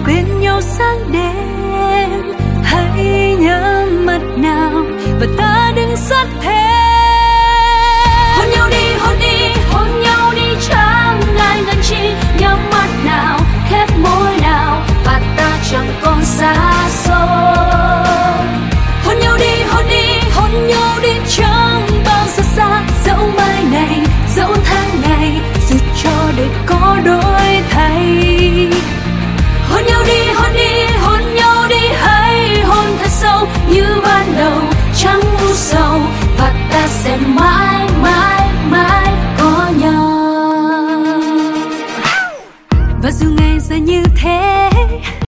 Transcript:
bên nhau sáng đêm. Hãy nhắm mắt nào và ta đừng sát thêm. Hôn nhau đi, hôn đi, hôn nhau đi, chẳng ngại ngần chi. Nhắm mắt nào, khép môi nào, và ta chẳng còn xa xôi. Hôn nhau đi, hôn đi, hôn nhau đi, chẳng bao giờ xa. Dẫu mai này, dẫu tháng ngày, dù cho đời có đổi thay. Hôn nhau đi, hôn đi, hôn nhau đi, hãy hôn thật sâu như ban đầu, chẳng u sầu, và ta sẽ mãi